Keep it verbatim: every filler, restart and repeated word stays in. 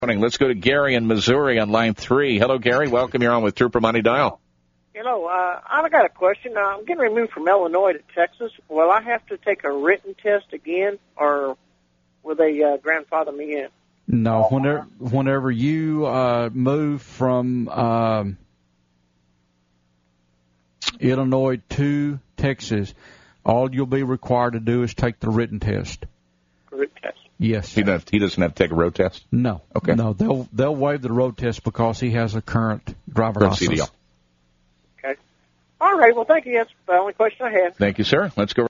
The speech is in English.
Morning. Let's go to Gary in Missouri on line three. Hello, Gary. Welcome. You're on with Trooper Money Dial. Hello. Uh, I've got a question. Uh, I'm getting removed from Illinois to Texas. Will I have to take a written test again, or will they uh, grandfather me in? No. Whenever, whenever you uh, move from um, Illinois to Texas, all you'll be required to do is take the written test. Written test. Yes. He doesn't, he doesn't have to take a road test? No. Okay. No, they'll they'll waive the road test because he has a current driver's license. Okay. All right. Well, thank you. That's the only question I had. Thank you, sir. Let's go.